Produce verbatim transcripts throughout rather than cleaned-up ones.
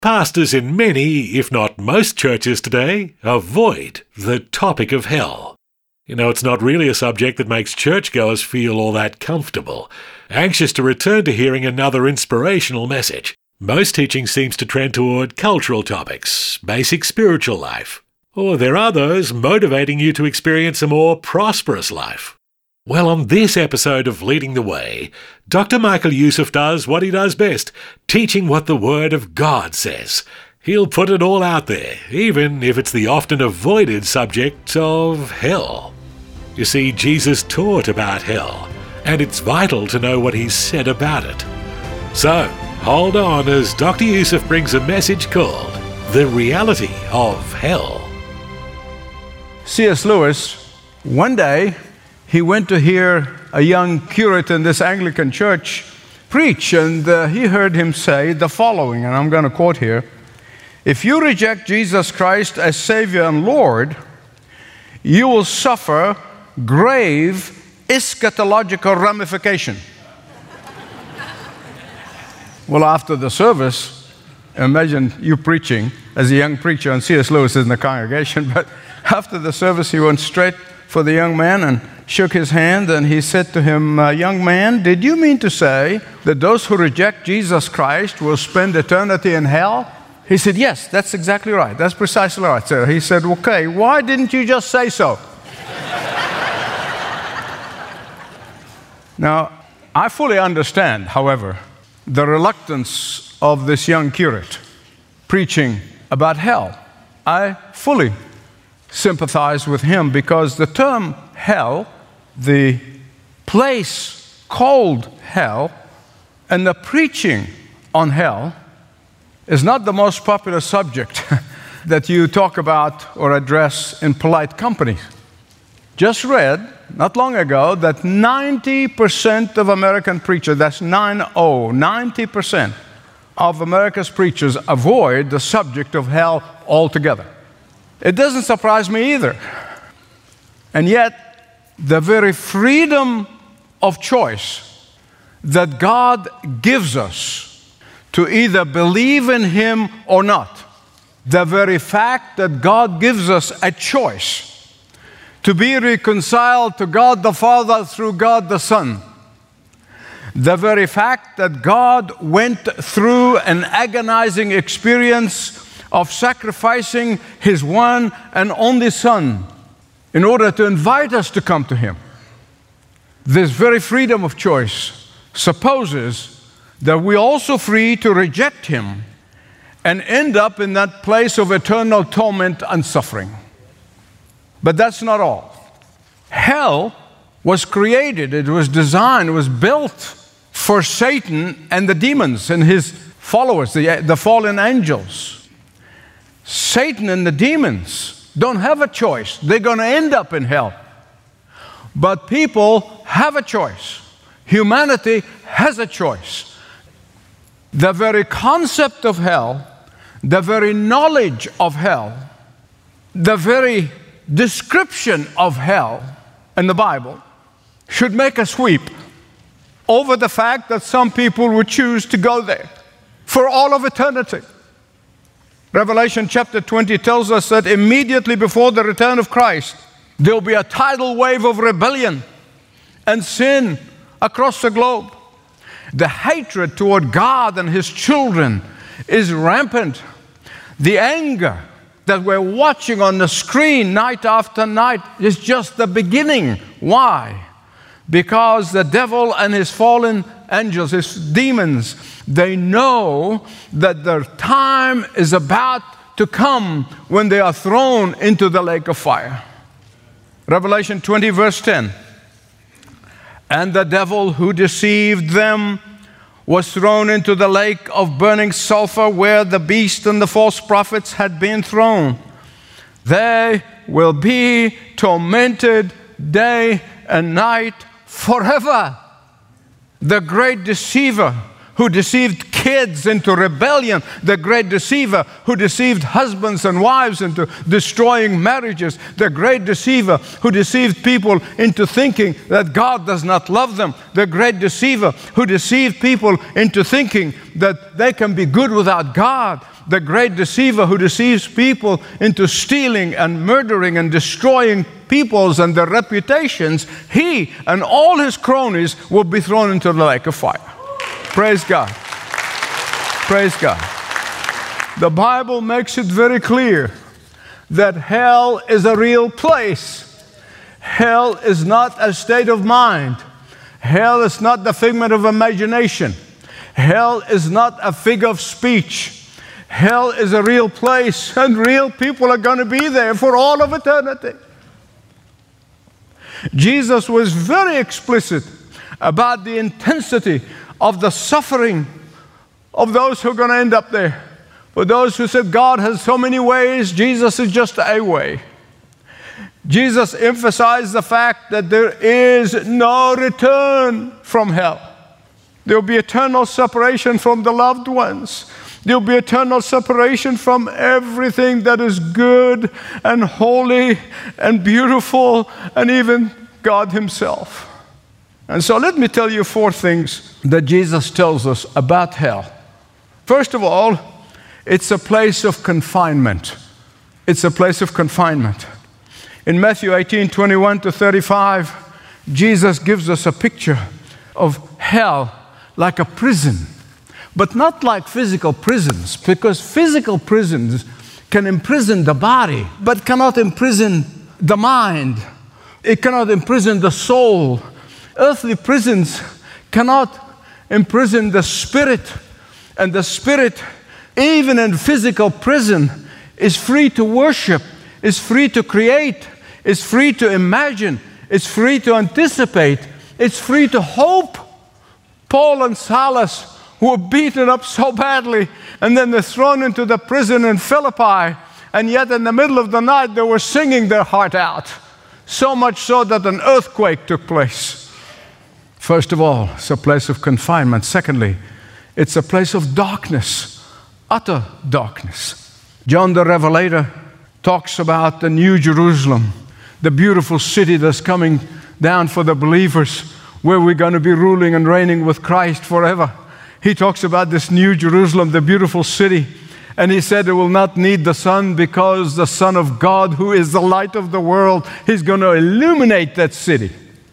Pastors in many, if not most churches today, avoid the topic of hell. You know, it's not really a subject that makes churchgoers feel all that comfortable, anxious to return to hearing another inspirational message. Most teaching seems to trend toward cultural topics, basic spiritual life, or there are those motivating you to experience a more prosperous life. Well, on this episode of Leading the Way, Doctor Michael Youssef does what he does best, teaching what the Word of God says. He'll put it all out there, even if it's the often avoided subject of hell. You see, Jesus taught about hell, and it's vital to know what he said about it. So, hold on as Doctor Youssef brings a message called The Reality of Hell. C S Lewis, one day, he went to hear a young curate in this Anglican church preach, and uh, he heard him say the following, and I'm going to quote here: "If you reject Jesus Christ as Savior and Lord, you will suffer grave eschatological ramification." Well, after the service, imagine you preaching as a young preacher, and C S Lewis is in the congregation, but after the service, he went straight for the young man and shook his hand, and he said to him, uh, "Young man, did you mean to say that those who reject Jesus Christ will spend eternity in hell?" He said, "Yes, that's exactly right. That's precisely right, sir." He said, "Okay, why didn't you just say so?" Now, I fully understand, however, the reluctance of this young curate preaching about hell. I fully sympathize with him because the term hell, the place called hell, and the preaching on hell is not the most popular subject that you talk about or address in polite company. Just read not long ago that ninety percent of American preachers, that's nine oh, ninety percent of America's preachers avoid the subject of hell altogether. It doesn't surprise me either. And yet, the very freedom of choice that God gives us to either believe in Him or not, the very fact that God gives us a choice to be reconciled to God the Father through God the Son, the very fact that God went through an agonizing experience of sacrificing His one and only Son in order to invite us to come to Him. This very freedom of choice supposes that we're also free to reject Him and end up in that place of eternal torment and suffering. But that's not all. Hell was created, it was designed, it was built for Satan and the demons and his followers, the, the fallen angels. Satan and the demons don't have a choice. They're going to end up in hell. But people have a choice. Humanity has a choice. The very concept of hell, the very knowledge of hell, the very description of hell in the Bible should make us weep over the fact that some people would choose to go there for all of eternity. Revelation chapter twenty tells us that immediately before the return of Christ, there will be a tidal wave of rebellion and sin across the globe. The hatred toward God and His children is rampant. The anger that we're watching on the screen night after night is just the beginning. Why? Because the devil and his fallen angels, his demons, they know that their time is about to come when they are thrown into the lake of fire. Revelation twenty, verse ten. "And the devil who deceived them was thrown into the lake of burning sulfur where the beast and the false prophets had been thrown. They will be tormented day and night forever." The great deceiver who deceived kids into rebellion, the great deceiver who deceived husbands and wives into destroying marriages, the great deceiver who deceived people into thinking that God does not love them, the great deceiver who deceived people into thinking that they can be good without God, the great deceiver who deceives people into stealing and murdering and destroying peoples and their reputations, he and all his cronies will be thrown into the lake of fire. Praise God. Praise God. The Bible makes it very clear that hell is a real place. Hell is not a state of mind. Hell is not the figment of imagination. Hell is not a figure of speech. Hell is a real place, and real people are going to be there for all of eternity. Jesus was very explicit about the intensity of the suffering of those who are going to end up there. For those who said God has so many ways, Jesus is just a way. Jesus emphasized the fact that there is no return from hell. There will be eternal separation from the loved ones. There will be eternal separation from everything that is good and holy and beautiful, and even God himself. And so let me tell you four things that Jesus tells us about hell. First of all, it's a place of confinement. It's a place of confinement. In Matthew eighteen, twenty-one to thirty-five, Jesus gives us a picture of hell like a prison, but not like physical prisons, because physical prisons can imprison the body, but cannot imprison the mind. It cannot imprison the soul. Earthly prisons cannot imprison the spirit, and the spirit, even in physical prison, is free to worship, is free to create, is free to imagine, is free to anticipate, it's free to hope. Paul and Silas, who were beaten up so badly, and then they're thrown into the prison in Philippi, and yet in the middle of the night they were singing their heart out, so much so that an earthquake took place. First of all, it's a place of confinement. Secondly, it's a place of darkness, utter darkness. John the Revelator talks about the New Jerusalem, the beautiful city that's coming down for the believers, where we're going to be ruling and reigning with Christ forever. He talks about this New Jerusalem, the beautiful city, and he said it will not need the sun, because the Son of God, who is the light of the world, he's going to illuminate that city.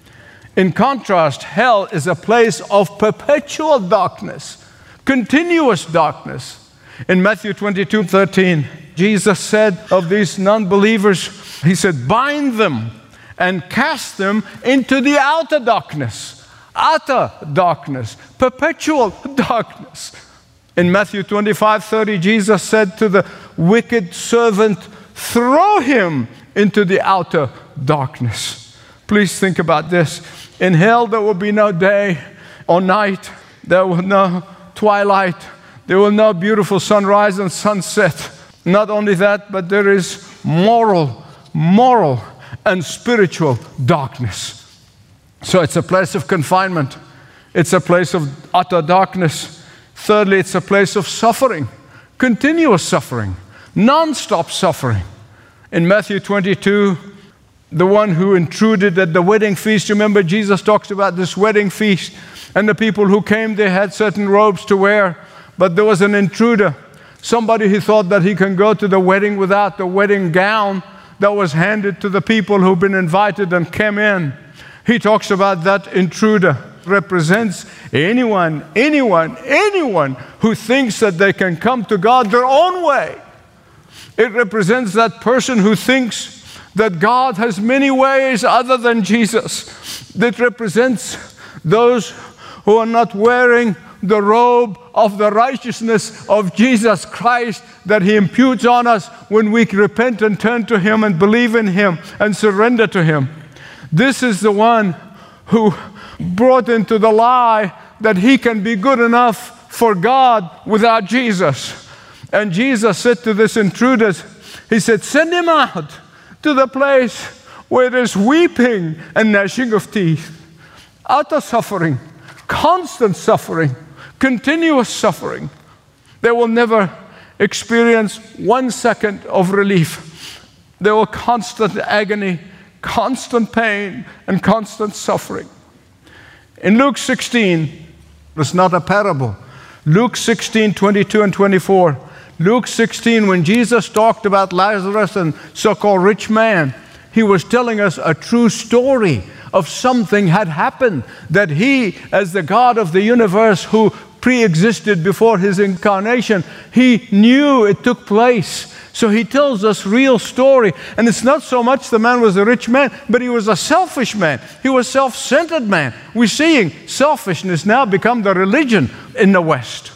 In contrast, hell is a place of perpetual darkness, continuous darkness. In Matthew twenty-two, thirteen, Jesus said of these non-believers, he said, bind them and cast them into the outer darkness. Utter darkness, perpetual darkness. In Matthew twenty-five, thirty, Jesus said to the wicked servant, throw him into the outer darkness. Please think about this. In hell there will be no day or night. There will be no twilight. There will be no beautiful sunrise and sunset. Not only that, but there is moral, moral and spiritual darkness. So it's a place of confinement. It's a place of utter darkness. Thirdly, it's a place of suffering, continuous suffering, non-stop suffering. In Matthew twenty-two, the one who intruded at the wedding feast, remember Jesus talks about this wedding feast, and the people who came, they had certain robes to wear, but there was an intruder, somebody who thought that he can go to the wedding without the wedding gown that was handed to the people who've been invited and came in. He talks about that intruder represents anyone, anyone, anyone who thinks that they can come to God their own way. It represents that person who thinks that God has many ways other than Jesus. It represents those who are not wearing the robe of the righteousness of Jesus Christ that He imputes on us when we repent and turn to Him and believe in Him and surrender to Him. This is the one who brought into the lie that he can be good enough for God without Jesus. And Jesus said to this intruder, He said, send him out to the place where there's weeping and gnashing of teeth. Utter suffering, constant suffering, continuous suffering. They will never experience one second of relief. They will constant agony, constant pain, and constant suffering. In Luke sixteen, it's not a parable. Luke sixteen, twenty-two and twenty-four Luke sixteen, when Jesus talked about Lazarus and so-called rich man, he was telling us a true story of something had happened, that he, as the God of the universe who pre-existed before his incarnation, he knew it took place. So he tells us real story. And it's not so much the man was a rich man, but he was a selfish man. He was a self-centered man. We're seeing selfishness now become the religion in the West.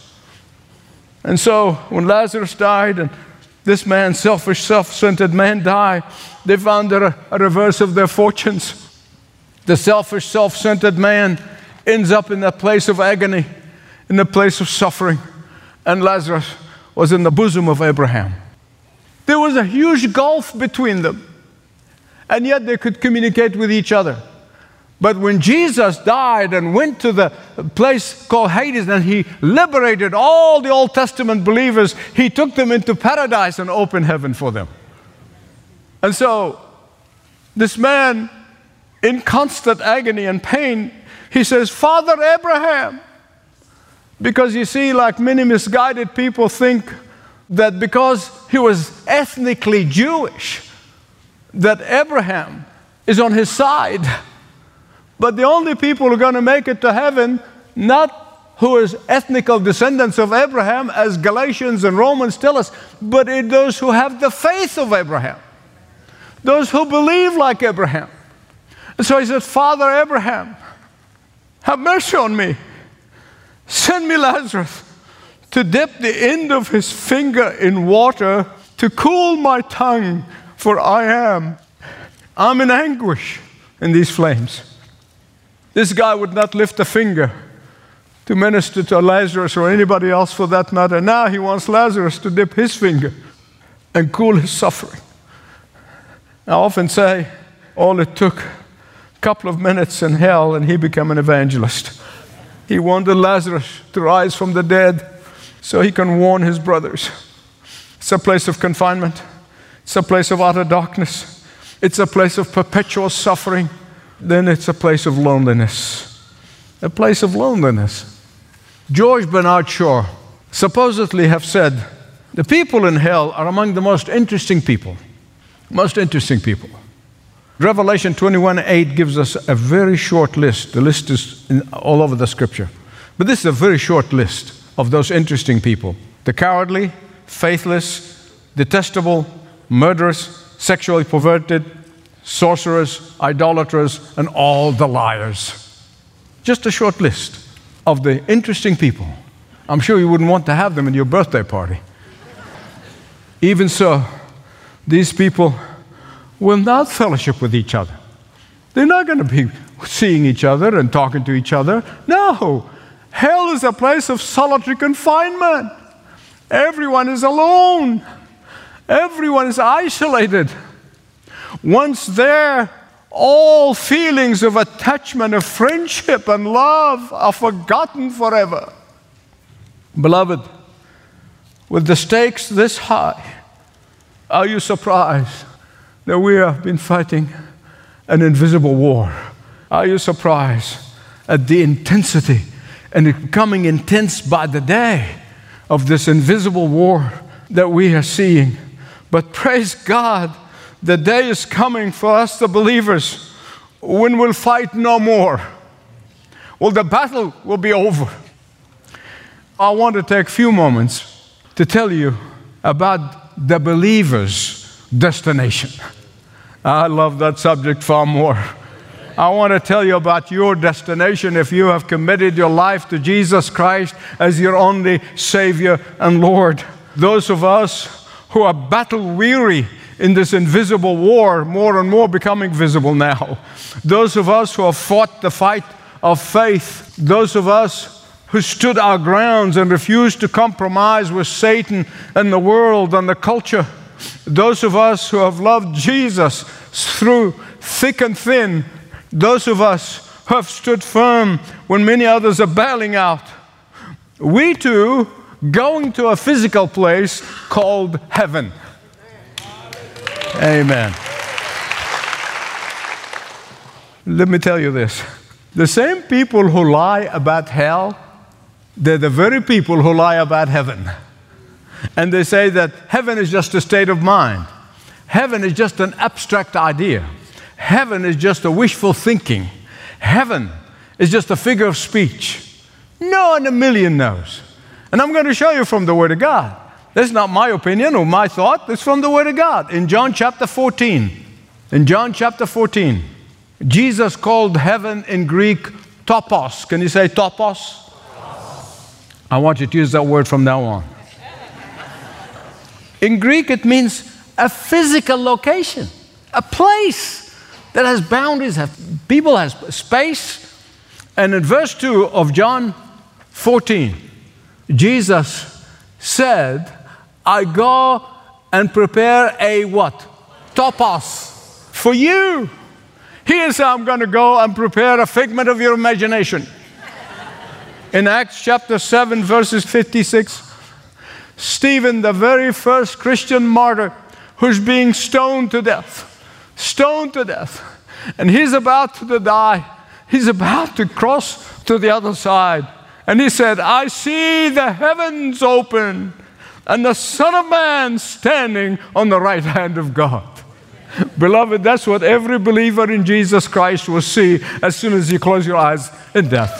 And so when Lazarus died and this man, selfish, self-centered man, died, they found a, a reverse of their fortunes. The selfish, self-centered man ends up in the place of agony, in the place of suffering. And Lazarus was in the bosom of Abraham. There was a huge gulf between them. And yet they could communicate with each other. But when Jesus died and went to the place called Hades and he liberated all the Old Testament believers, he took them into paradise and opened heaven for them. And so this man, in constant agony and pain, he says, Father Abraham. Because you see, like many misguided people think that because he was ethnically Jewish, that Abraham is on his side. But the only people who are going to make it to heaven, not who is ethnical descendants of Abraham, as Galatians and Romans tell us, but it those who have the faith of Abraham. Those who believe like Abraham. And so he said, Father Abraham, have mercy on me. Send me Lazarus to dip the end of his finger in water to cool my tongue, for I am, I'm in anguish in these flames. This guy would not lift a finger to minister to Lazarus or anybody else for that matter. Now he wants Lazarus to dip his finger and cool his suffering. I often say all it took a couple of minutes in hell and he became an evangelist. He wanted Lazarus to rise from the dead so he can warn his brothers. It's a place of confinement. It's a place of utter darkness. It's a place of perpetual suffering. Then it's a place of loneliness. A place of loneliness. George Bernard Shaw supposedly have said, the people in hell are among the most interesting people. Most interesting people. Revelation twenty-one eight gives us a very short list. The list is in, all over the scripture. But this is a very short list of those interesting people. The cowardly, faithless, detestable, murderous, sexually perverted, sorcerers, idolaters, and all the liars. Just a short list of the interesting people. I'm sure you wouldn't want to have them in your birthday party. Even so, these people will not fellowship with each other. They're not going to be seeing each other and talking to each other. No. Hell is a place of solitary confinement. Everyone is alone. Everyone is isolated. Once there, all feelings of attachment, of friendship and love are forgotten forever. Beloved, with the stakes this high, are you surprised that we have been fighting an invisible war? Are you surprised at the intensity and it becoming intense by the day of this invisible war that we are seeing? But praise God, the day is coming for us, the believers, when we'll fight no more. Well, the battle will be over. I want to take a few moments to tell you about the believer's destination. I love that subject far more. I want to tell you about your destination if you have committed your life to Jesus Christ as your only Savior and Lord. Those of us who are battle weary in this invisible war, more and more becoming visible now. Those of us who have fought the fight of faith, those of us who stood our grounds and refused to compromise with Satan and the world and the culture, those of us who have loved Jesus through thick and thin, those of us who have stood firm when many others are bailing out, we too going to a physical place called heaven. Amen. Let me tell you this. The same people who lie about hell, they're the very people who lie about heaven. and they say that heaven is just a state of mind. Heaven is just an abstract idea. Heaven is just a wishful thinking. Heaven is just a figure of speech. No one in a million knows. And I'm going to show you from the Word of God. This is not my opinion or my thought. It's from the Word of God. In John chapter fourteen, in John chapter fourteen, Jesus called heaven in Greek topos. Can you say topos? Topos. I want you to use that word from now on. In Greek, it means a physical location, a place that has boundaries, have people, has space. And in verse two of John fourteen, Jesus said, I go and prepare a what? Topos for you. Here's how I'm going to go and prepare a figment of your imagination. In Acts chapter seven, verses fifty-six, Stephen, the very first Christian martyr, who's being stoned to death, stoned to death, and he's about to die. He's about to cross to the other side. And he said, I see the heavens open and the Son of Man standing on the right hand of God. Beloved, that's what every believer in Jesus Christ will see as soon as you close your eyes in death.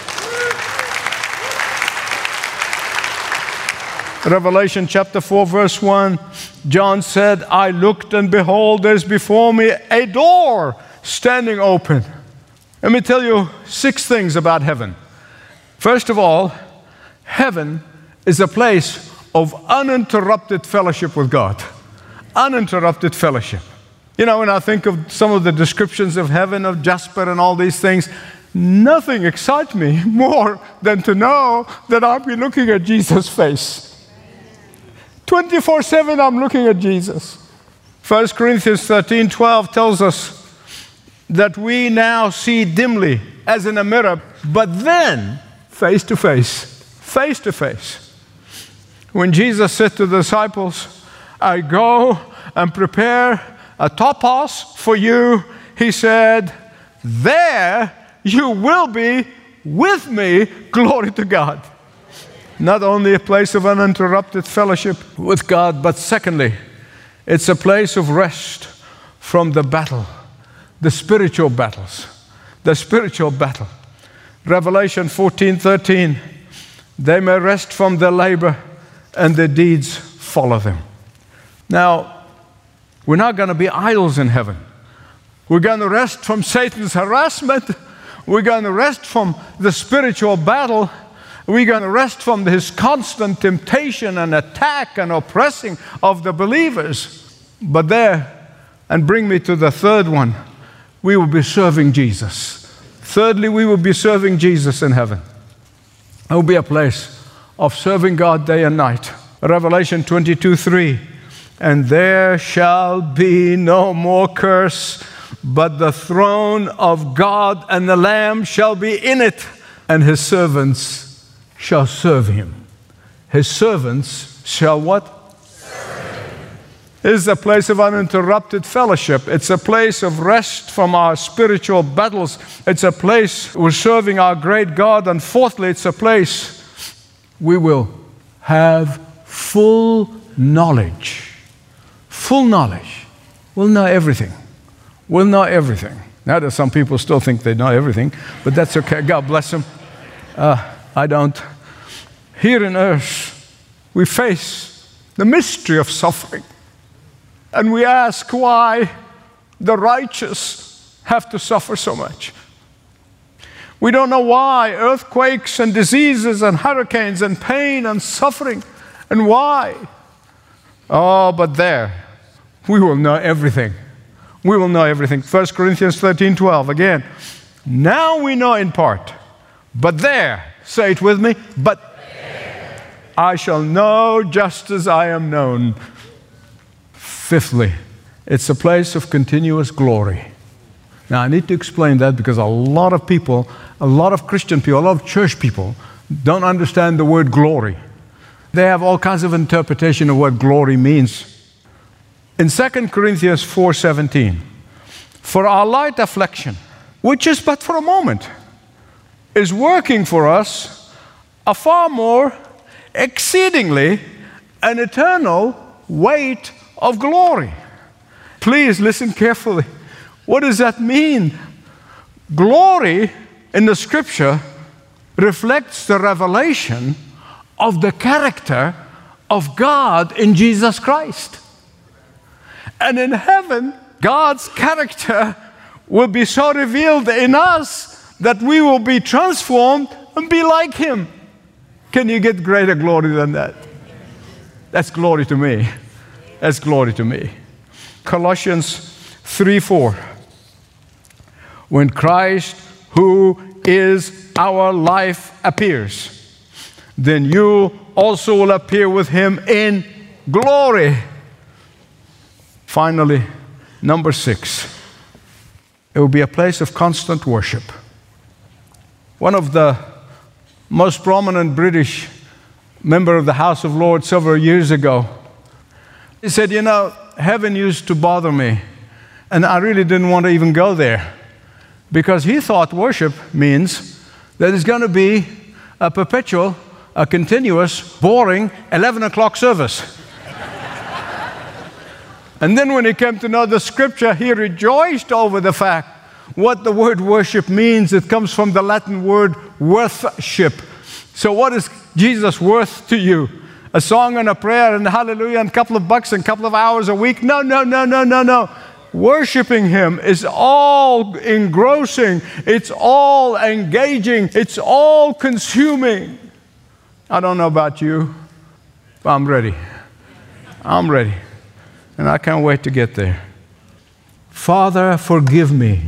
Revelation chapter four, verse one, John said, I looked and behold, there's before me a door standing open. Let me tell you six things about heaven. First of all, heaven is a place of uninterrupted fellowship with God. Uninterrupted fellowship. You know, when I think of some of the descriptions of heaven, of Jasper and all these things, nothing excites me more than to know that I'll be looking at Jesus' face. twenty-four seven, I'm looking at Jesus. First Corinthians thirteen twelve tells us that we now see dimly as in a mirror, but then face to face, face to face. When Jesus said to the disciples, I go and prepare a topos for you, he said, there you will be with me, glory to God. Not only a place of uninterrupted fellowship with God, but secondly, it's a place of rest from the battle, the spiritual battles, the spiritual battle. Revelation fourteen thirteen, they may rest from their labor and their deeds follow them. Now, we're not going to be idols in heaven. We're going to rest from Satan's harassment. We're going to rest from the spiritual battle. We're going to rest from his constant temptation and attack and oppressing of the believers. But there, and bring me to the third one, we will be serving Jesus. Thirdly, we will be serving Jesus in heaven. It will be a place of serving God day and night. Revelation twenty-two three, and there shall be no more curse, but the throne of God and the Lamb shall be in it, and his servants shall serve him. His servants shall what? It is a place of uninterrupted fellowship. It's a place of rest from our spiritual battles. It's a place we're serving our great God. And fourthly, it's a place we will have full knowledge. Full knowledge. We'll know everything. We'll know everything. Now, there's some people still think they know everything, but that's okay. God bless them. Uh, I don't. Here on earth, we face the mystery of suffering. And we ask why the righteous have to suffer so much. We don't know why earthquakes and diseases and hurricanes and pain and suffering, and why. Oh, but there, we will know everything. We will know everything. First Corinthians thirteen twelve, again. Now we know in part, but there, say it with me, but there, I shall know just as I am known. Fifthly, it's a place of continuous glory. Now, I need to explain that because a lot of people, a lot of Christian people, a lot of church people don't understand the word glory. They have all kinds of interpretation of what glory means. In Second Corinthians four seventeen, for our light affliction, which is but for a moment, is working for us a far more exceedingly an eternal weight of glory. Please listen carefully. What does that mean? Glory in the Scripture reflects the revelation of the character of God in Jesus Christ. And in heaven, God's character will be so revealed in us that we will be transformed and be like Him. Can you get greater glory than that? That's glory to me. That's glory to me. Colossians three four. When Christ, who is our life, appears, then you also will appear with Him in glory. Finally, number six. It will be a place of constant worship. One of the most prominent British member of the House of Lords several years ago, he said, you know, heaven used to bother me, and I really didn't want to even go there, because he thought worship means that it's going to be a perpetual, a continuous, boring eleven o'clock service. And then when he came to know the Scripture, he rejoiced over the fact what the word worship means. It comes from the Latin word worthship. So what is Jesus worth to you? A song and a prayer and a hallelujah and a couple of bucks and a couple of hours a week? No, no, no, no, no, no. Worshiping Him is all engrossing. It's all engaging. It's all consuming. I don't know about you, but I'm ready. I'm ready. And I can't wait to get there. Father, forgive me.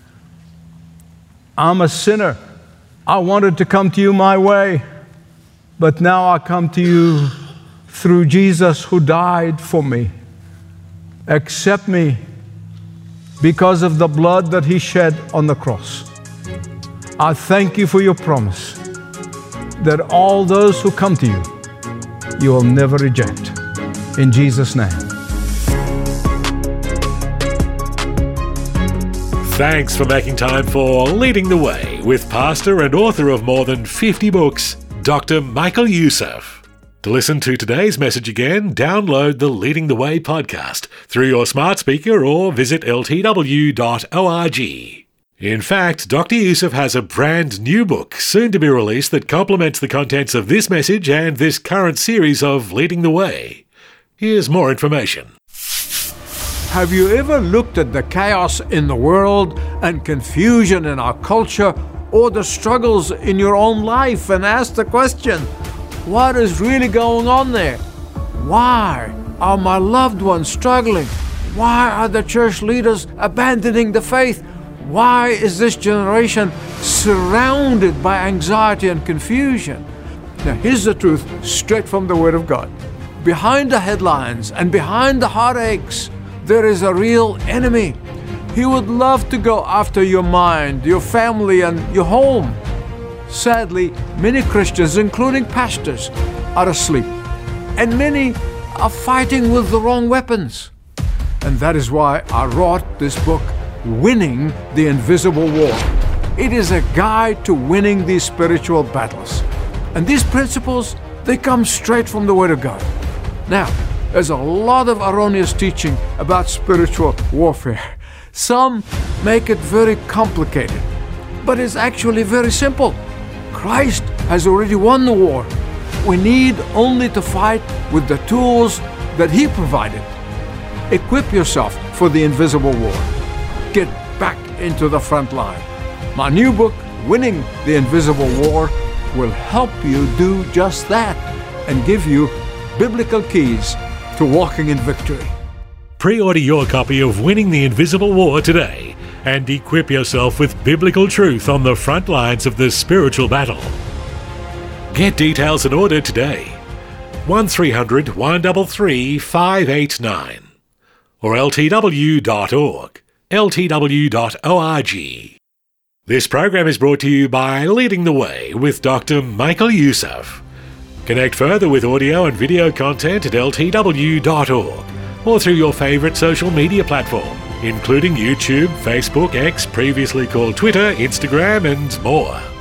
I'm a sinner. I wanted to come to you my way, but now I come to you through Jesus who died for me. Accept me because of the blood that He shed on the cross. I thank you for your promise that all those who come to you, you will never reject. In Jesus' name. Thanks for making time for Leading the Way with pastor and author of more than fifty books, Doctor Michael Youssef. To listen to today's message again, download the Leading the Way podcast through your smart speaker or visit L T W dot org. In fact, Doctor Youssef has a brand new book soon to be released that complements the contents of this message and this current series of Leading the Way. Here's more information. Have you ever looked at the chaos in the world and confusion in our culture or the struggles in your own life and asked the question, what is really going on there? Why are my loved ones struggling? Why are the church leaders abandoning the faith? Why is this generation surrounded by anxiety and confusion? Now, here's the truth straight from the Word of God. Behind the headlines and behind the heartaches, there is a real enemy. He would love to go after your mind, your family, and your home. Sadly, many Christians, including pastors, are asleep, and many are fighting with the wrong weapons. And that is why I wrote this book, Winning the Invisible War. It is a guide to winning these spiritual battles. And these principles, they come straight from the Word of God. Now, there's a lot of erroneous teaching about spiritual warfare. Some make it very complicated, but it's actually very simple. Christ has already won the war. We need only to fight with the tools that He provided. Equip yourself for the invisible war. Get back into the front line. My new book, Winning the Invisible War, will help you do just that and give you biblical keys to walking in victory. Pre-order your copy of Winning the Invisible War today and equip yourself with biblical truth on the front lines of the spiritual battle. Get details and order today. one three hundred, one three three, five eight nine or L T W dot org. L T W dot org. This program is brought to you by Leading the Way with Doctor Michael Youssef. Connect further with audio and video content at L T W dot org or through your favorite social media platform, including YouTube, Facebook, X, previously called Twitter, Instagram, and more.